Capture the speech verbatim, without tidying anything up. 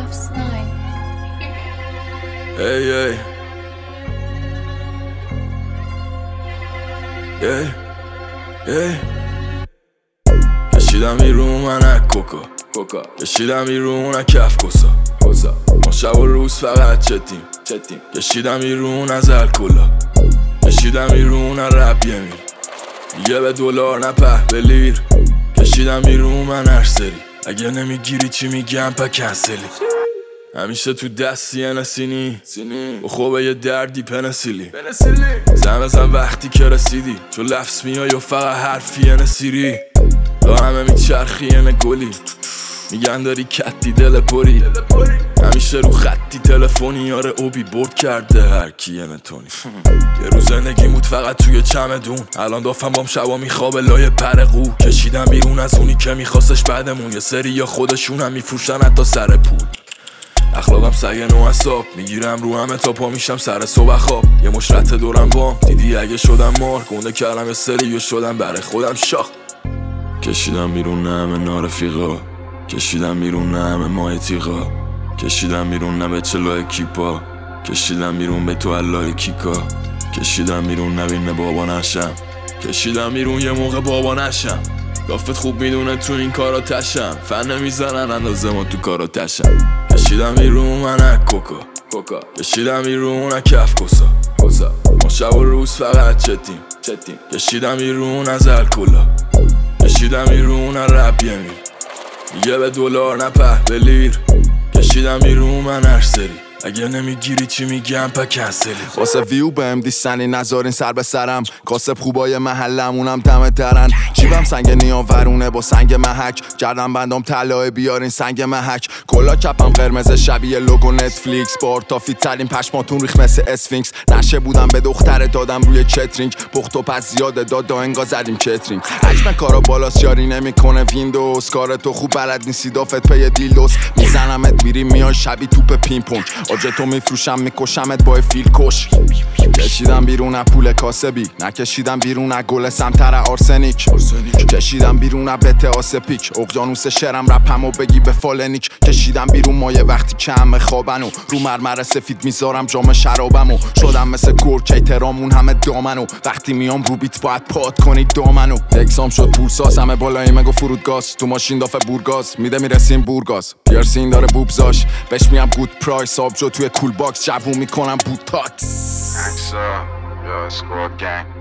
Puffs nine. Hey, hey. Hey, hey. کشیدم بیرون من کوکا کوکا کشیدم بیرون کف کسا کسا ما شب و روز فقط چتیم چتیم کشیدم بیرون از الکلا کشیدم بیرون رپ یمیر دیگه به دلار نه پهبلیر کشیدم بیرون من هر سری اگه نمیگیری چی میگم پا کنسلی همیشه تو دستی نسینی و خوبه یه دردی پنسیلی زن بزن وقتی که رسیدی چون لفظ میای و فقط حرفی نسیری با همه میچرخی نه گلی میگن داری کتی دل پری همیشه رو خطی تلفنی یاره اوبی برد کرده هر کی نتونی یه روز زندگی بود فقط توی چمدون الان دافم بام شبا میخوابه لای پرقو کشیدم بیرون از اونی که میخواستش بعدمون یه سری یا خودشون هم میفروشن حتی سر پول اخلاقم سگه نو حساب میگیرم رو همه تا پا میشم سر صبح خواب یه مشرت دورم بام دیدی اگه شدم مار گنده کردم یه سری و شدم برای خودم شاخ کشیدم بیرون نه همه نارفیقا کشیدم بیرون نه همه ماه تیغا کشیدم بیرون نه به چلو کیپا کشیدم بیرون به تو الله کیکا کشیدم بیرون نبینه بابا نشم کشیدم بیرون یه موقع بابا نشم دافت خوب میدونه تو این کارا تشم فن نمیزنن اندازه ما تو کارا تشم کشیدم بیرون من کوکا کوکا کشیدم بیرون کف کسا کسا ما شب و روز فقط چتیم چتیم کشیدم بیرون از الکلا کشیدم بیرون رپ یمیر دیگه به دلار نه پهبلیر کشیدم بیرون من هر سری اگه نمیگیری چی میگم پا کنسلی واسه ویو بهم دیستنی نذارین سر به سرم کاسب خوبای محلمونم دم درن جیبم سنگ نیاورونه با سنگ محک گردم بندام طلای بیارین سنگ محک کلا کپم قرمز شبیه لوگو نتفلیکس بار تا فیت ترین پشماتون ریخ مثل اسفینکس نشه بودم به دختر دادم روی چترینگ پخت و پس زیاده داد داینگا زدیم چترینگ حجم کارا بالاست یاری نمیکنه ویندوز کار تو خوب بلد نیستی دافت پی دیلدوس میزنمت میری میای شبی توپ پینگ پونگ آجه تو میفروشم میکشمت با فیل کش کشیدم بیرون از پول کاسبی نکشیدم بیرون از گل سمتر آرسنیک کشیدم بیرون از بته آسپیک اقیانوس شرم رپم و بگی به فالنیک کشیدم بیرون مایه وقتی که همه خوابنو رو مرمر سفید میذارم جام شرابمو شدم مثل گرکی ترامون همه دامنو وقتی میام رو بیت باید پاد کنید دامنو اکسام شد پولساز همه بالایی مگو فرودگاز تو ماشین دافه بورگاز میده میرسیم بورگاز پیرسین داره بوبزاش بهش میام گود پرایس آبجو توی کول باکس جوون میکنم بوتاکس Axe up, yo, squad gang.